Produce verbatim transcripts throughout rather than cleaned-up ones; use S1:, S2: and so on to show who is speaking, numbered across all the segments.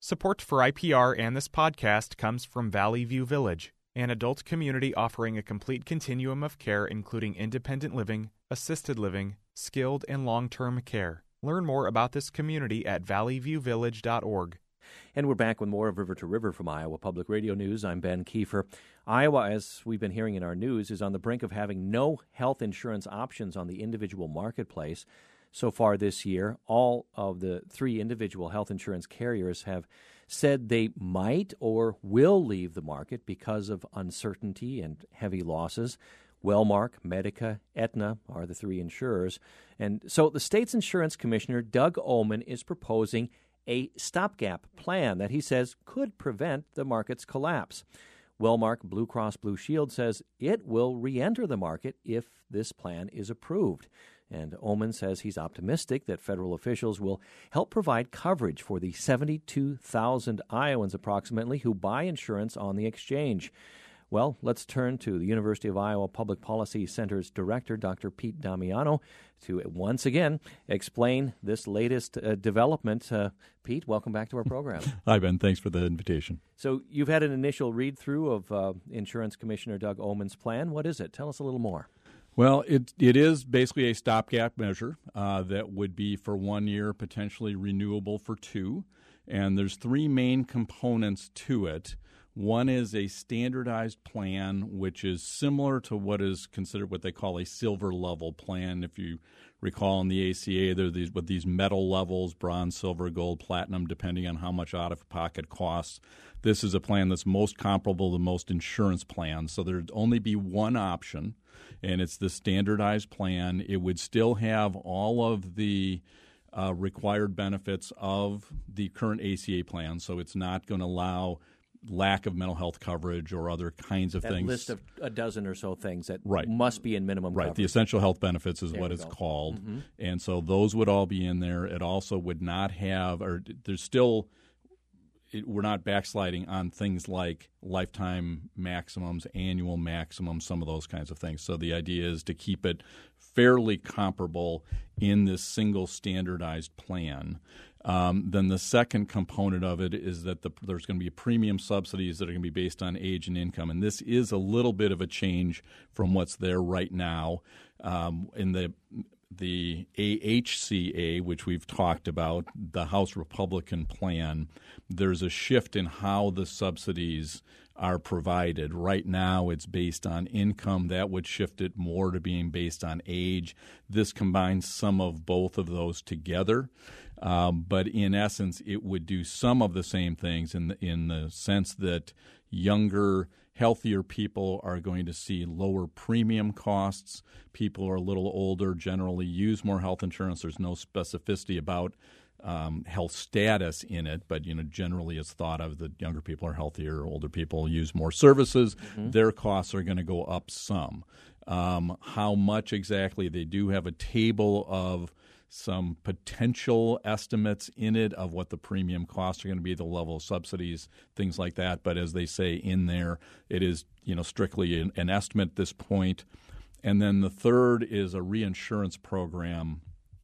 S1: Support for I P R and this podcast comes from Valley View Village, an adult community offering a complete continuum of care including independent living, assisted living, skilled and long-term care. Learn more about this community at valley view village dot org.
S2: And we're back with more of River to River from Iowa Public Radio News. I'm Ben Kiefer. Iowa, as we've been hearing in our news, is on the brink of having no health insurance options on the individual marketplace. So far this year, all of the three individual health insurance carriers have said they might or will leave the market because of uncertainty and heavy losses. Wellmark, Medica, Aetna are the three insurers. And so the state's insurance commissioner, Doug Omen, is proposing a stopgap plan that he says could prevent the market's collapse. Wellmark Blue Cross Blue Shield says it will re-enter the market if this plan is approved. And Omen says he's optimistic that federal officials will help provide coverage for the seventy-two thousand Iowans approximately who buy insurance on the exchange. Well, let's turn to the University of Iowa Public Policy Center's director, Doctor Pete Damiano, to once again explain this latest uh, development. Uh, Pete, welcome back to our program.
S3: Hi, Ben. Thanks for the invitation.
S2: So you've had an initial read-through of uh, Insurance Commissioner Doug Omen's plan. What is it? Tell us a little more.
S3: Well, it it is basically a stopgap measure uh, that would be for one year, potentially renewable for two. And there's three main components to it. One is a standardized plan, which is similar to what is considered what they call a silver level plan. If you recall in the A C A, there are these with these metal levels, bronze, silver, gold, platinum, depending on how much out-of-pocket costs. This is a plan that's most comparable to most insurance plans. So there'd only be one option, and it's the standardized plan. It would still have all of the uh, required benefits of the current A C A plan, so it's not going to allow lack of mental health coverage or other kinds of
S2: that
S3: things.
S2: That list of a dozen or so things that
S3: right.
S2: must be in minimum
S3: right.
S2: coverage.
S3: The essential health benefits is
S2: there
S3: what it's
S2: go.
S3: called.
S2: Mm-hmm.
S3: And so those would all be in there. It also would not have, or there's still, it, we're not backsliding on things like lifetime maximums, annual maximums, some of those kinds of things. So the idea is to keep it fairly comparable in this single standardized plan. Um, then the second component of it is that the, there's going to be premium subsidies that are going to be based on age and income. And this is a little bit of a change from what's there right now. Um, in the the A H C A, which we've talked about, the House Republican plan, there's a shift in how the subsidies are provided. Right now it's based on income. That would shift it more to being based on age. This combines some of both of those together. Um, but in essence, it would do some of the same things in the, in the sense that younger, healthier people are going to see lower premium costs. People who are a little older generally use more health insurance. There's no specificity about um, health status in it, but you know generally it's thought of that younger people are healthier, older people use more services. Mm-hmm. Their costs are going to go up some. Um, how much exactly? They do have a table of some potential estimates in it of what the premium costs are going to be, the level of subsidies, things like that. But as they say in there, it is you know strictly an, an estimate at this point. And then the third is a reinsurance program.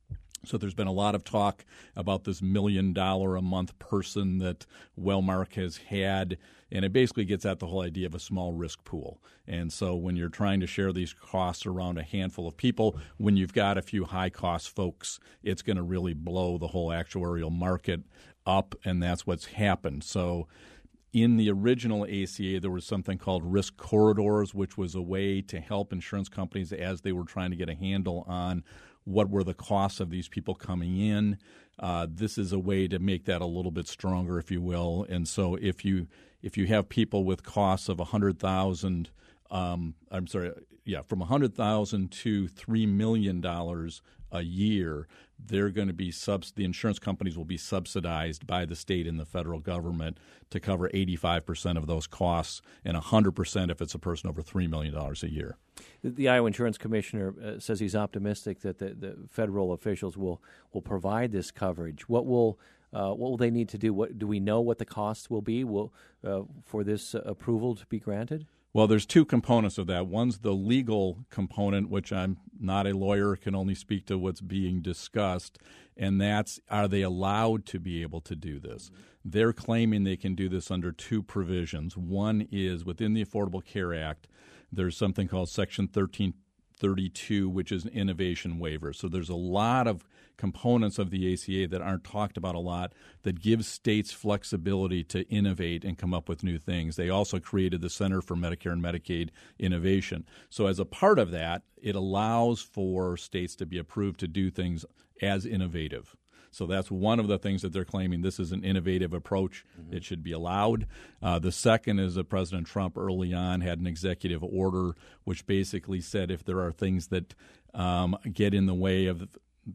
S3: So there's been a lot of talk about this million dollar a month person that Wellmark has had, and it basically gets at the whole idea of a small risk pool. And so when you're trying to share these costs around a handful of people, when you've got a few high-cost folks, it's going to really blow the whole actuarial market up, and that's what's happened. So in the original A C A, there was something called risk corridors, which was a way to help insurance companies as they were trying to get a handle on what were the costs of these people coming in. Uh, this is a way to make that a little bit stronger, if you will. And so if you if you have people with costs of one hundred thousand dollars, um, I'm sorry, yeah, from one hundred thousand dollars to three million dollars a year, they're going to be subs- the insurance companies will be subsidized by the state and the federal government to cover eighty-five percent of those costs and one hundred percent if it's a person over three million dollars a year.
S2: The, the Iowa Insurance Commissioner uh, says he's optimistic that the, the federal officials will, will provide this coverage. What will uh, what will they need to do? What do we know what the costs will be will, uh, for this uh, approval to be granted?
S3: Well, there's two components of that. One's the legal component, which I'm not a lawyer, can only speak to what's being discussed, and that's, are they allowed to be able to do this? Mm-hmm. They're claiming they can do this under two provisions. One is within the Affordable Care Act, there's something called Section thirteen thirty-two, which is an innovation waiver. So there's a lot of components of the A C A that aren't talked about a lot that give states flexibility to innovate and come up with new things. They also created the Center for Medicare and Medicaid Innovation. So as a part of that, it allows for states to be approved to do things as innovative. So that's one of the things that they're claiming. This is an innovative approach. Mm-hmm. It should be allowed. Uh, the second is that President Trump early on had an executive order which basically said if there are things that um, get in the way of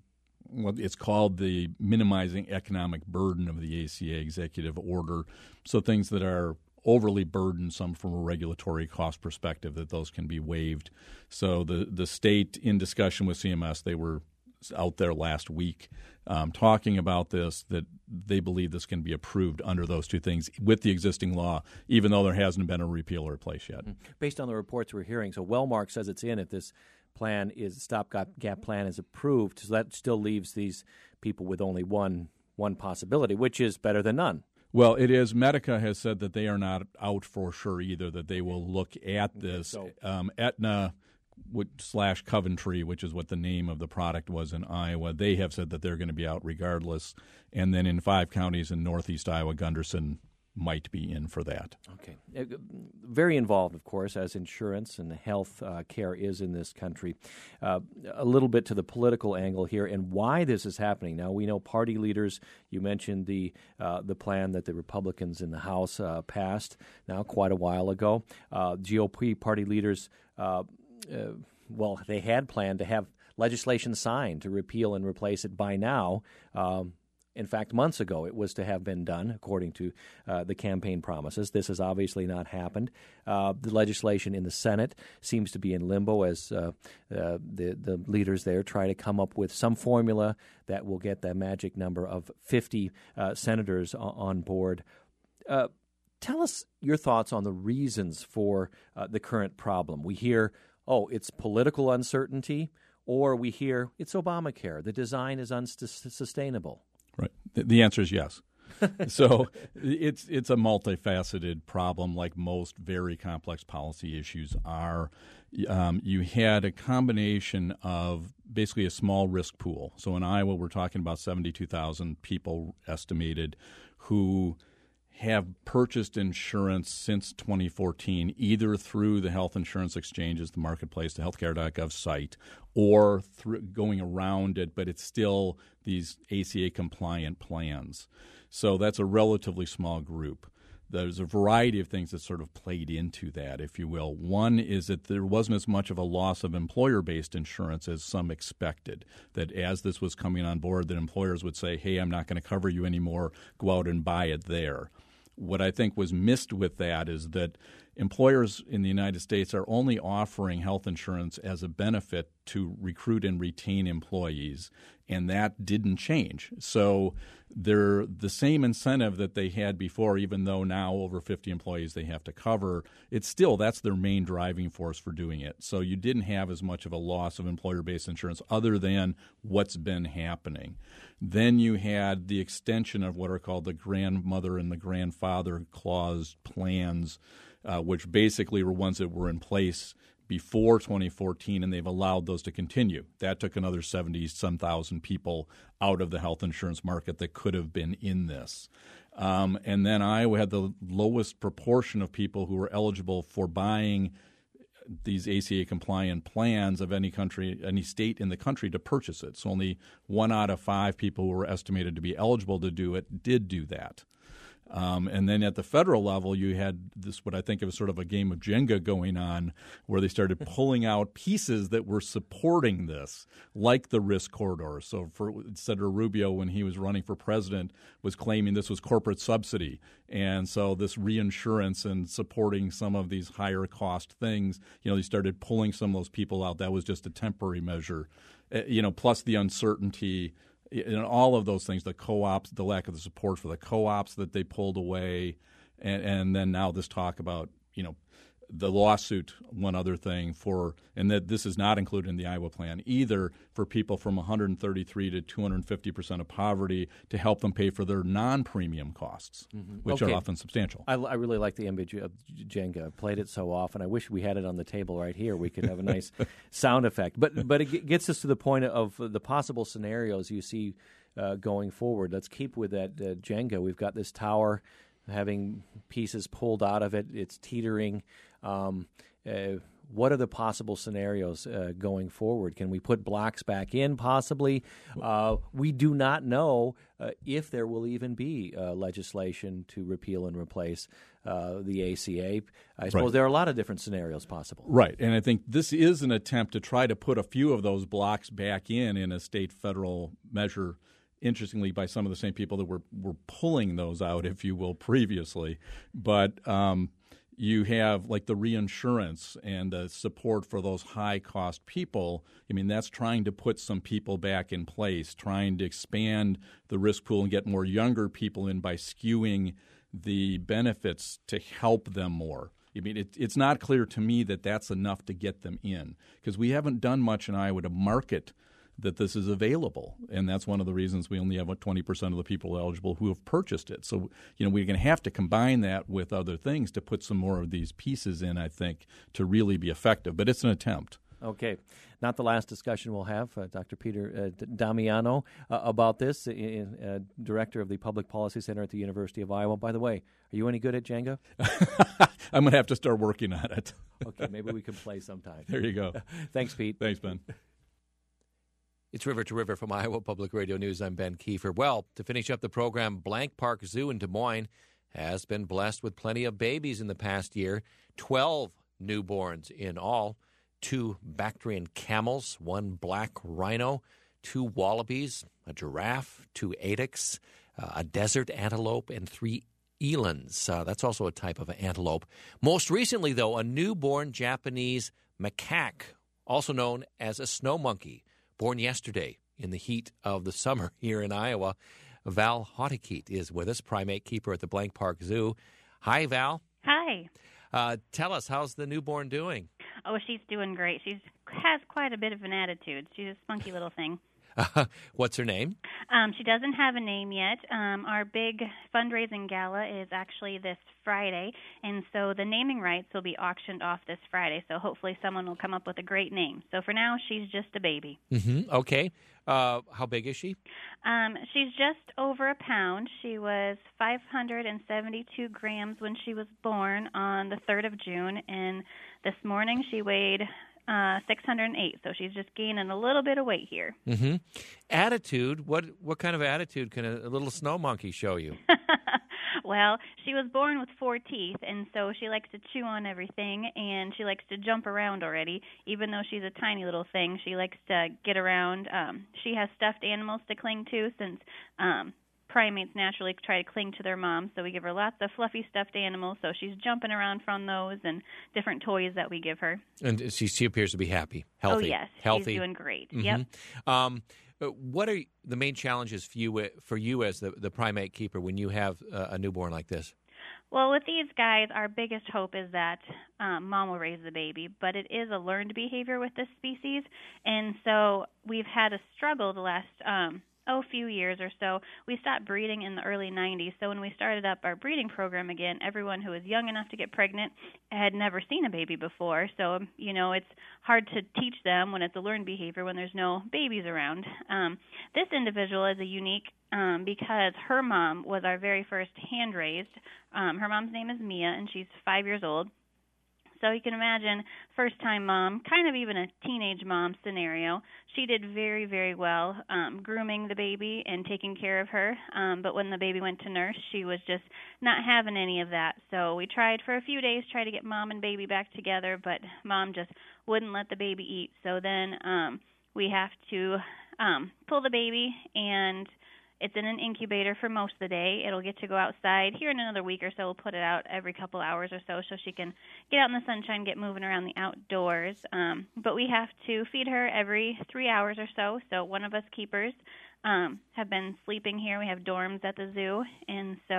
S3: what it's called the minimizing economic burden of the A C A executive order, so things that are overly burdensome from a regulatory cost perspective, that those can be waived. So the, the state, in discussion with C M S, they were out there last week um, talking about this, that they believe this can be approved under those two things with the existing law, even though there hasn't been a repeal or replace yet.
S2: Based on the reports we're hearing, so Wellmark says it's in if this plan is stopgap plan is approved, so that still leaves these people with only one one possibility, which is better than none.
S3: Well, it is. Medica has said that they are not out for sure either, that they will look at this.
S2: Okay, so.
S3: um, Aetna slash Coventry, which is what the name of the product was in Iowa, they have said that they're going to be out regardless. And then in five counties in northeast Iowa, Gunderson might be in for that.
S2: Okay. Very involved, of course, as insurance and health uh, care is in this country. Uh, a little bit to the political angle here and why this is happening. Now, we know party leaders, you mentioned the uh, the plan that the Republicans in the House uh, passed now quite a while ago. Uh, G O P party leaders uh, Uh, well, they had planned to have legislation signed to repeal and replace it by now. Um, in fact, months ago, it was to have been done, according to uh, the campaign promises. This has obviously not happened. Uh, the legislation in the Senate seems to be in limbo as uh, uh, the, the leaders there try to come up with some formula that will get that magic number of fifty uh, senators on, on board. Uh, tell us your thoughts on the reasons for uh, the current problem. We hear oh, it's political uncertainty, or we hear it's Obamacare. The design is unsustainable.
S3: Right. The answer is yes. So it's it's a multifaceted problem, like most very complex policy issues are. Um, you had a combination of basically a small risk pool. So in Iowa, we're talking about seventy-two thousand people estimated who have purchased insurance since twenty fourteen, either through the health insurance exchanges, the marketplace, the healthcare dot gov site, or through going around it, but it's still these A C A compliant plans. So that's a relatively small group. There's a variety of things that sort of played into that, if you will. One is that there wasn't as much of a loss of employer-based insurance as some expected, that as this was coming on board, that employers would say, hey, I'm not going to cover you anymore, go out and buy it there. What I think was missed with that is that employers in the United States are only offering health insurance as a benefit to recruit and retain employees, and that didn't change. So they're the same incentive that they had before, even though now over fifty employees they have to cover. It's still, that's their main driving force for doing it. So you didn't have as much of a loss of employer-based insurance other than what's been happening. Then you had the extension of what are called the grandmother and the grandfather clause plans, uh, which basically were ones that were in place before twenty fourteen, and they've allowed those to continue. That took another seventy-some thousand people out of the health insurance market that could have been in this. Um, and then Iowa had the lowest proportion of people who were eligible for buying these A C A-compliant plans of any country, any state in the country to purchase it. So only one out of five people who were estimated to be eligible to do it did do that. Um, and then at the federal level, you had this, what I think of as sort of a game of Jenga going on, where they started pulling out pieces that were supporting this, like the risk corridor. So for Senator Rubio, when he was running for president, was claiming this was corporate subsidy. And so this reinsurance and supporting some of these higher cost things, you know, they started pulling some of those people out. That was just a temporary measure, uh, you know, plus the uncertainty. And all of those things, the co-ops, the lack of the support for the co-ops that they pulled away, and, and then now this talk about, you know, the lawsuit, one other thing, for and that this is not included in the Iowa plan either, for people from one hundred thirty-three to two hundred fifty percent of poverty to help them pay for their non-premium costs, mm-hmm. which
S2: okay.
S3: are often substantial.
S2: I, I really like the image of Jenga. I've played it so often. I wish we had it on the table right here. We could have a nice sound effect. But but it gets us to the point of the possible scenarios you see uh, going forward. Let's keep with that uh, Jenga. We've got this tower having pieces pulled out of it. It's teetering. Um, uh, what are the possible scenarios uh, going forward? Can we put blocks back in possibly? Uh, we do not know uh, if there will even be uh, legislation to repeal and replace uh, the A C A. I suppose
S3: right.
S2: there are a lot of different scenarios possible.
S3: Right, and I think this is an attempt to try to put a few of those blocks back in in a state-federal measure, interestingly, by some of the same people that were, were pulling those out, if you will, previously. But um, you have, like, the reinsurance and the support for those high-cost people. I mean, that's trying to put some people back in place, trying to expand the risk pool and get more younger people in by skewing the benefits to help them more. I mean, it, it's not clear to me that that's enough to get them in, because we haven't done much in Iowa to market that this is available, and that's one of the reasons we only have what twenty percent of the people eligible who have purchased it. So, you know, we're going to have to combine that with other things to put some more of these pieces in, I think, to really be effective. But it's an attempt.
S2: Okay. Not the last discussion we'll have. Uh, Doctor Peter uh, Damiano uh, about this, uh, uh, Director of the Public Policy Center at the University of Iowa. By the way, are you any good at Jenga?
S3: I'm going to have to start working on it.
S2: Okay, maybe we can play sometime.
S3: There you go.
S2: Thanks, Pete.
S3: Thanks, Ben.
S4: It's River to River from Iowa Public Radio News. I'm Ben Kiefer. Well, to finish up the program, Blank Park Zoo in Des Moines has been blessed with plenty of babies in the past year. Twelve newborns in all. Two Bactrian camels, one black rhino, two wallabies, a giraffe, two addax, uh, a desert antelope, and three elands. Uh, that's also a type of antelope. Most recently, though, a newborn Japanese macaque, also known as a snow monkey, born yesterday in the heat of the summer here in Iowa. Val Hottekeet is with us, primate keeper at the Blank Park Zoo. Hi, Val.
S5: Hi.
S4: Uh, tell us, how's the newborn doing?
S5: Oh, she's doing great. She has quite a bit of an attitude. She's a spunky little thing.
S4: Uh, what's her name?
S5: Um, she doesn't have a name yet. Um, our big fundraising gala is actually this Friday, and so the naming rights will be auctioned off this Friday, so hopefully someone will come up with a great name. So for now, she's just a baby.
S4: Mm-hmm. Okay. Uh, how big is she?
S5: Um, she's just over a pound. She was five hundred seventy-two grams when she was born on the third of June, and this morning she weighed uh, six hundred eight, so she's just gaining a little bit of weight here.
S4: Mm-hmm. Attitude, what what kind of attitude can a, a little snow monkey show you?
S5: Well, she was born with four teeth, and so she likes to chew on everything, and she likes to jump around already. Even though she's a tiny little thing, she likes to get around. Um, she has stuffed animals to cling to, since um, primates naturally try to cling to their moms, so we give her lots of fluffy stuffed animals, so she's jumping around from those and different toys that we give her.
S4: And she, she appears to be happy, healthy.
S5: Oh, yes.
S4: Healthy.
S5: She's doing great.
S4: Mm-hmm.
S5: Yep.
S4: Um, what are the main challenges for you for you as the, the primate keeper when you have a, a newborn like this?
S5: Well, with these guys, our biggest hope is that um, mom will raise the baby, but it is a learned behavior with this species, and so we've had a struggle the last um, oh few years or so. We stopped breeding in the early nineties, so when we started up our breeding program again, everyone who was young enough to get pregnant had never seen a baby before, so you know it's hard to teach them when it's a learned behavior when there's no babies around. Um, this individual is a unique Um, because her mom was our very first hand-raised. Um, her mom's name is Mia, and she's five years old. So you can imagine first-time mom, kind of even a teenage mom scenario. She did very, very well um, grooming the baby and taking care of her. Um, but when the baby went to nurse, she was just not having any of that. So we tried for a few days, tried to get mom and baby back together, but mom just wouldn't let the baby eat. So then um, we have to um, pull the baby, and it's in an incubator for most of the day. It'll get to go outside. Here in another week or so, we'll put it out every couple hours or so so she can get out in the sunshine, get moving around the outdoors. Um, but we have to feed her every three hours or so. So one of us keepers um, have been sleeping here. We have dorms at the zoo, and so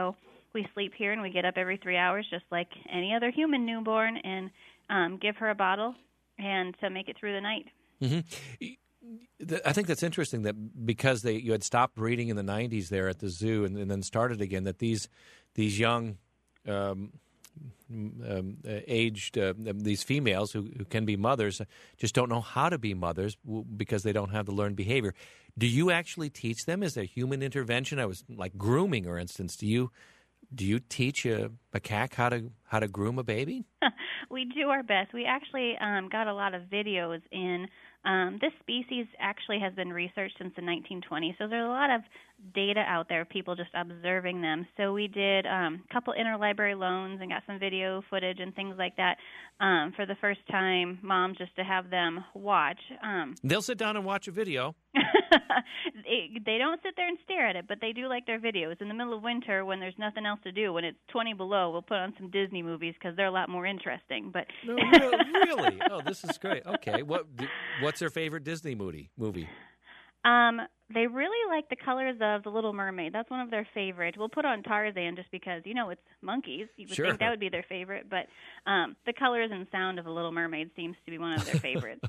S5: we sleep here and we get up every three hours just like any other human newborn and um, give her a bottle and to make it through the night.
S4: Mm-hmm. I think that's interesting that because they you had stopped breeding in the nineties there at the zoo and, and then started again, that these these young um, um, uh, aged uh, these females who, who can be mothers just don't know how to be mothers because they don't have the learned behavior. Do you actually teach them? Is there human intervention? I was like grooming, for instance. Do you do you teach a macaque how to how to groom a baby?
S5: We do our best. We actually um, got a lot of videos in. Um, this species actually has been researched since the nineteen twenties, so there's a lot of data out there of people just observing them. So we did um, a couple interlibrary loans and got some video footage and things like that um, for the first time, moms, just to have them watch. Um,
S4: They'll sit down and watch a video.
S5: they, they don't sit there and stare at it, but they do like their videos. In the middle of winter, when there's nothing else to do, when it's twenty below, we'll put on some Disney movies because they're a lot more interesting. But
S4: no, no, really? Oh, this is great. Okay, what what's their favorite Disney movie? Movie?
S5: Um, they really like the colors of The Little Mermaid. That's one of their favorites. We'll put on Tarzan just because, you know, it's monkeys. You would
S4: Sure.
S5: think that would be their favorite. But um, the colors and sound of The Little Mermaid seems to be one of their favorites.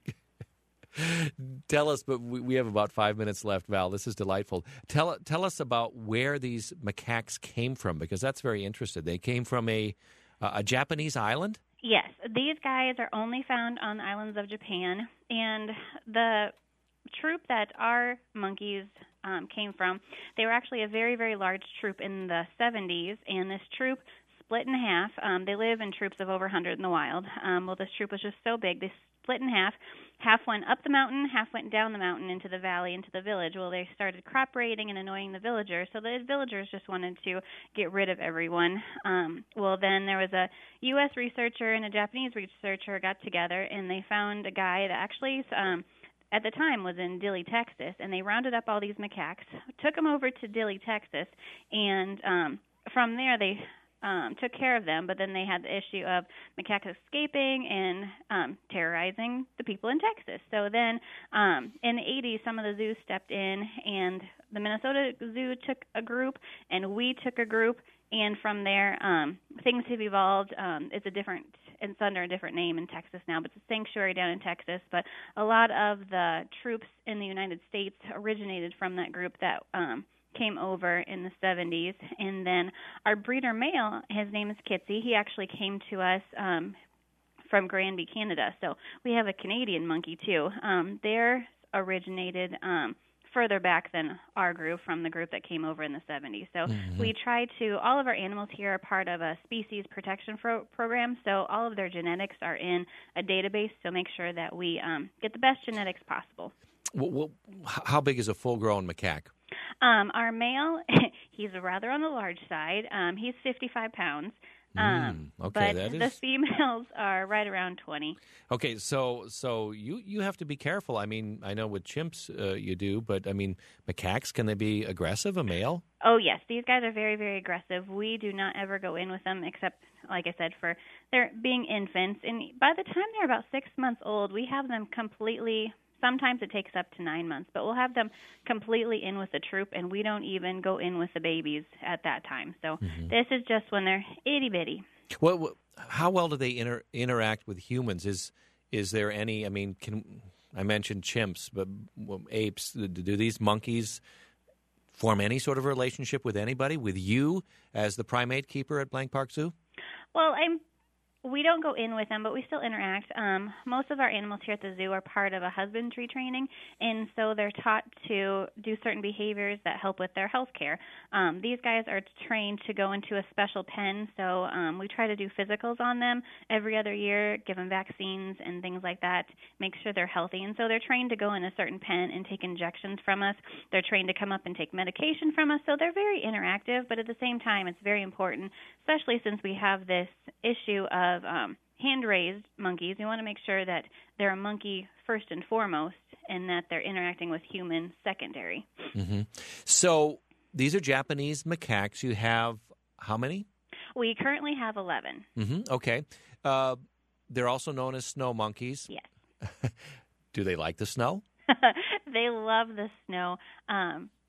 S4: Tell us, but we, we have about five minutes left, Val. This is delightful. Tell tell us about where these macaques came from, because that's very interesting. They came from a uh, a Japanese island?
S5: Yes. These guys are only found on the islands of Japan. And the troop that our monkeys um, came from, they were actually a very, very large troop in the seventies, and this troop split in half. Um, they live in troops of over one hundred in the wild. Um, well, this troop was just so big, they split in half. Half went up the mountain, half went down the mountain into the valley, into the village. Well, they started crop raiding and annoying the villagers, so the villagers just wanted to get rid of everyone. Um, well, then there was a U S researcher and a Japanese researcher got together, and they found a guy that actually... Um, at the time was in Dilley, Texas, and they rounded up all these macaques, took them over to Dilley, Texas, and um, from there they um, took care of them, but then they had the issue of macaques escaping and um, terrorizing the people in Texas. So then um, in the eighties, some of the zoos stepped in, and the Minnesota Zoo took a group, and we took a group, and from there um, things have evolved. Um, it's a different... It's under a different name in Texas now, but it's a sanctuary down in Texas. But a lot of the troops in the United States originated from that group that um, came over in the seventies. And then our breeder male, his name is Kitsy. He actually came to us um, from Granby, Canada. So we have a Canadian monkey, too. Um, they're originated... Um, further back than our group from the group that came over in the seventies. So mm-hmm. we try to, all of our animals here are part of a species protection pro- program, so all of their genetics are in a database, so make sure that we um, get the best genetics possible.
S4: Well, well, how big is a full-grown macaque?
S5: Um, our male, he's rather on the large side. Um, he's fifty-five pounds. Um,
S4: mm, okay,
S5: but
S4: that is...
S5: the females are right around twenty.
S4: Okay, so so you, you have to be careful. I mean, I know with chimps uh, you do, but I mean, macaques, can they be aggressive, a male?
S5: Oh, yes. These guys are very, very aggressive. We do not ever go in with them except, like I said, for their being infants. And by the time they're about six months old, we have them completely... Sometimes it takes up to nine months, but we'll have them completely in with the troop, and we don't even go in with the babies at that time. So mm-hmm. this is just when they're itty-bitty.
S4: Well, how well do they inter- interact with humans? Is is there any, I mean, can I mentioned chimps, but apes, do these monkeys form any sort of relationship with anybody, with you as the primate keeper at Blank Park Zoo?
S5: Well, I'm We don't go in with them, but we still interact. Um, most of our animals here at the zoo are part of a husbandry training, and so they're taught to do certain behaviors that help with their health care. Um, these guys are trained to go into a special pen, so um, we try to do physicals on them every other year, give them vaccines and things like that, make sure they're healthy. And so they're trained to go in a certain pen and take injections from us. They're trained to come up and take medication from us, so they're very interactive, but at the same time it's very important, especially since we have this issue of Of um, hand-raised monkeys. We want to make sure that they're a monkey first and foremost, and that they're interacting with humans secondary.
S4: Mm-hmm. So these are Japanese macaques. You have how many?
S5: We currently have eleven.
S4: Mm-hmm. Okay. Uh, they're also known as snow monkeys.
S5: Yes.
S4: Do they like the snow?
S5: They love the snow. Um,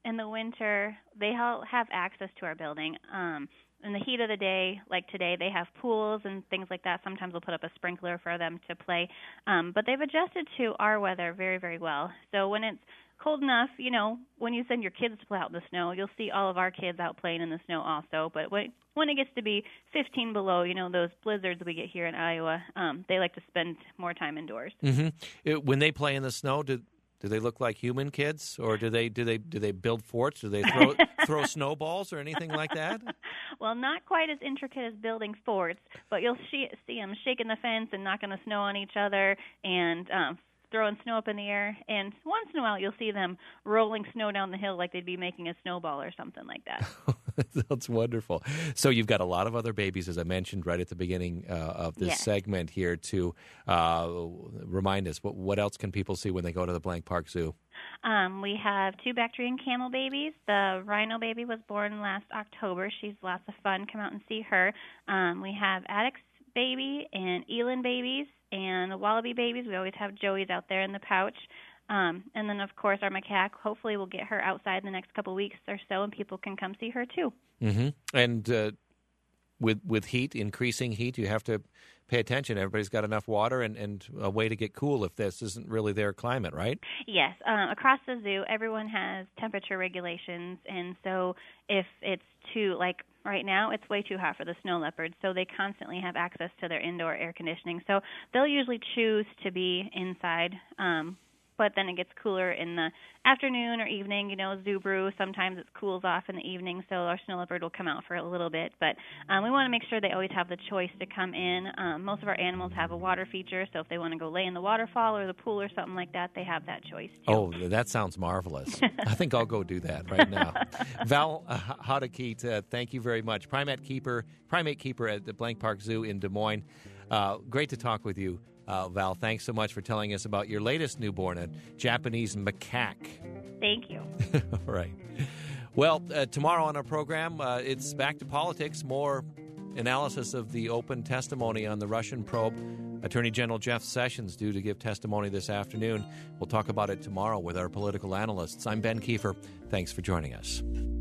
S5: in the winter, they all have access to our building. Um, in the heat of the day, like today, they have pools and things like that. Sometimes we'll put up a sprinkler for them to play. Um, but they've adjusted to our weather very, very well. So when it's cold enough, you know, when you send your kids to play out in the snow, you'll see all of our kids out playing in the snow also. But when when it gets to be fifteen below, you know, those blizzards we get here in Iowa, um, they like to spend more time indoors.
S4: Mm-hmm. It, when they play in the snow, do do they look like human kids, or do they do they do they build forts? Do they throw throw snowballs or anything like that?
S5: Well, not quite as intricate as building forts, but you'll see, see them shaking the fence and knocking the snow on each other and um, throwing snow up in the air. And once in a while, you'll see them rolling snow down the hill like they'd be making a snowball or something like that.
S4: That's wonderful. So you've got a lot of other babies, as I mentioned right at the beginning uh, of this
S5: yes.
S4: segment here, to uh, remind us, what, what else can people see when they go to the Blank Park Zoo?
S5: Um, we have two Bactrian camel babies. The rhino baby was born last October. She's lots of fun. Come out and see her. Um, we have Addicts baby and Eland babies and the wallaby babies. We always have Joey's out there in the pouch. Um, and then, of course, our macaque. Hopefully we'll get her outside in the next couple of weeks or so, and people can come see her, too.
S4: Mm-hmm. And uh, with with heat, increasing heat, you have to pay attention. Everybody's got enough water and, and a way to get cool if this isn't really their climate, right?
S5: Yes. Um, across the zoo, everyone has temperature regulations, and so if it's too, like right now, it's way too hot for the snow leopards, so they constantly have access to their indoor air conditioning. So they'll usually choose to be inside, um but then it gets cooler in the afternoon or evening. You know, zoo brew, sometimes it cools off in the evening, so our snow leopard will come out for a little bit. But um, we want to make sure they always have the choice to come in. Um, most of our animals have a water feature, so if they want to go lay in the waterfall or the pool or something like that, they have that choice, too.
S4: Oh, that sounds marvelous. I think I'll go do that right now. Val uh, Hodekeet, uh, thank you very much. Primate keeper, primate keeper at the Blank Park Zoo in Des Moines. Uh, great to talk with you. Uh, Val, thanks so much for telling us about your latest newborn, a Japanese macaque.
S5: Thank you.
S4: All right. Well, uh, tomorrow on our program, uh, it's back to politics, more analysis of the open testimony on the Russian probe. Attorney General Jeff Sessions due to give testimony this afternoon. We'll talk about it tomorrow with our political analysts. I'm Ben Kiefer. Thanks for joining us.